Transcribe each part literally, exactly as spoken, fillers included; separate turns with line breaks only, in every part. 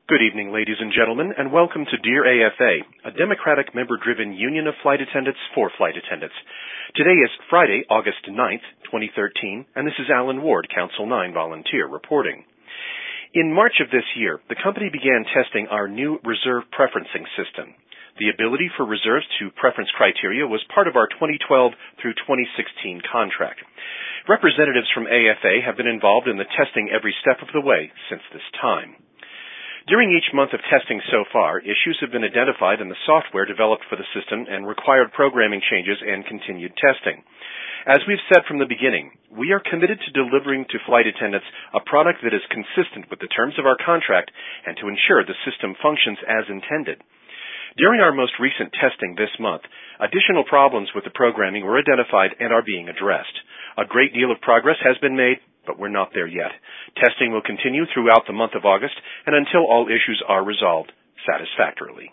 Good evening, ladies and gentlemen, and welcome to Dear A F A, a Democratic member-driven union of flight attendants for flight attendants. Today is Friday, August ninth, twenty thirteen, and this is Alan Ward, Council nine volunteer, reporting. In March of this year, the company began testing our new reserve preferencing system. The ability for reserves to preference criteria was part of our twenty twelve through twenty sixteen contract. Representatives from A F A have been involved in the testing every step of the way since this time. During each month of testing so far, issues have been identified in the software developed for the system and required programming changes and continued testing. As we've said from the beginning, we are committed to delivering to flight attendants a product that is consistent with the terms of our contract and to ensure the system functions as intended. During our most recent testing this month, additional problems with the programming were identified and are being addressed. A great deal of progress has been made, but we're not there yet. Testing will continue throughout the month of August and until all issues are resolved satisfactorily.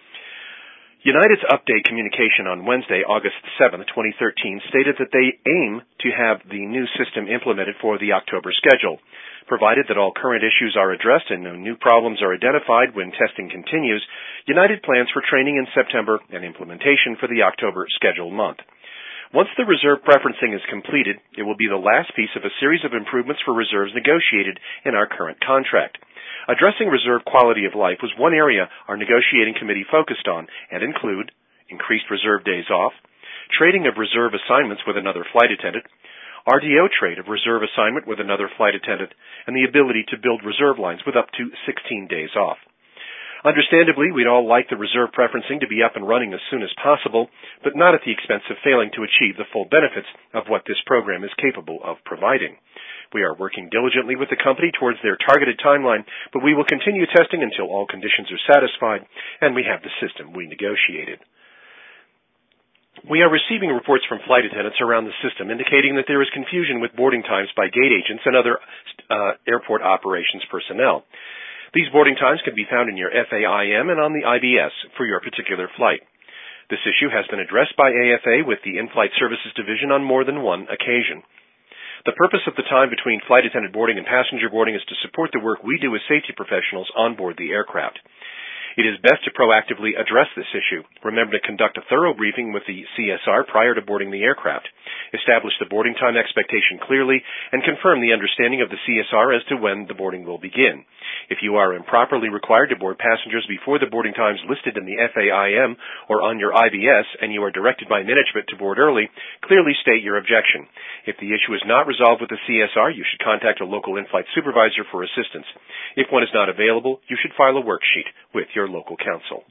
United's update communication on Wednesday, August seventh, twenty thirteen, stated that they aim to have the new system implemented for the October schedule. Provided that all current issues are addressed and no new problems are identified when testing continues, United plans for training in September and implementation for the October scheduled month. Once the reserve preferencing is completed, it will be the last piece of a series of improvements for reserves negotiated in our current contract. Addressing reserve quality of life was one area our negotiating committee focused on and include increased reserve days off, trading of reserve assignments with another flight attendant, R D O trade of reserve assignment with another flight attendant, and the ability to build reserve lines with up to sixteen days off. Understandably, we'd all like the reserve preferencing to be up and running as soon as possible, but not at the expense of failing to achieve the full benefits of what this program is capable of providing. We are working diligently with the company towards their targeted timeline, but we will continue testing until all conditions are satisfied and we have the system we negotiated. We are receiving reports from flight attendants around the system indicating that there is confusion with boarding times by gate agents and other uh, airport operations personnel. These boarding times can be found in your F A I M and on the I B S for your particular flight. This issue has been addressed by A F A with the In-Flight Services Division on more than one occasion. The purpose of the time between flight attendant boarding and passenger boarding is to support the work we do as safety professionals on board the aircraft. It is best to proactively address this issue. Remember to conduct a thorough briefing with the C S R prior to boarding the aircraft. Establish the boarding time expectation clearly and confirm the understanding of the C S R as to when the boarding will begin. If you are improperly required to board passengers before the boarding times listed in the F A I M or on your I B S and you are directed by management to board early, clearly state your objection. If the issue is not resolved with the C S R, you should contact a local in-flight supervisor for assistance. If one is not available, you should file a worksheet with your local council.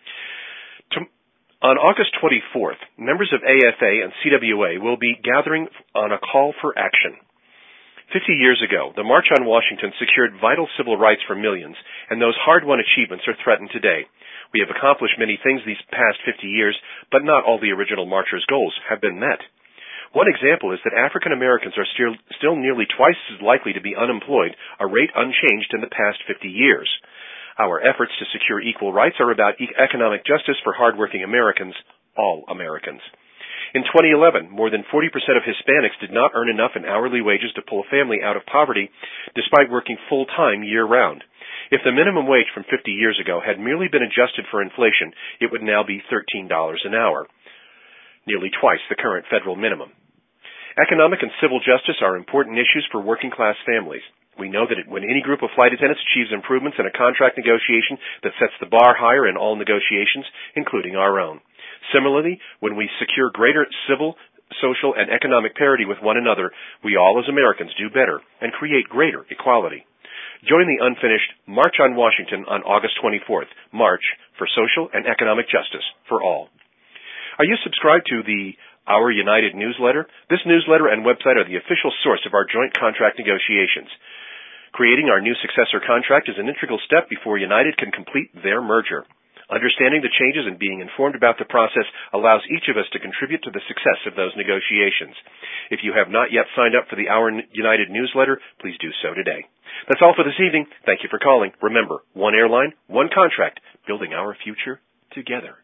To, on August twenty-fourth, members of A F A and C W A will be gathering on a call for action. Fifty years ago, the March on Washington secured vital civil rights for millions, and those hard-won achievements are threatened today. We have accomplished many things these past fifty years, but not all the original marchers' goals have been met. One example is that African Americans are still, still nearly twice as likely to be unemployed, a rate unchanged in the past fifty years. Our efforts to secure equal rights are about e- economic justice for hardworking Americans, all Americans. In twenty eleven, more than forty percent of Hispanics did not earn enough in hourly wages to pull a family out of poverty, despite working full-time year-round. If the minimum wage from fifty years ago had merely been adjusted for inflation, it would now be thirteen dollars an hour, nearly twice the current federal minimum. Economic and civil justice are important issues for working-class families. We know that when any group of flight attendants achieves improvements in a contract negotiation that sets the bar higher in all negotiations, including our own. Similarly, when we secure greater civil, social, and economic parity with one another, we all as Americans do better and create greater equality. Join the unfinished March on Washington on August twenty-fourth, March for Social and Economic Justice for All. Are you subscribed to the Our United newsletter? This newsletter and website are the official source of our joint contract negotiations. Creating our new successor contract is an integral step before United can complete their merger. Understanding the changes and being informed about the process allows each of us to contribute to the success of those negotiations. If you have not yet signed up for the Our United newsletter, please do so today. That's all for this evening. Thank you for calling. Remember, one airline, one contract, building our future together.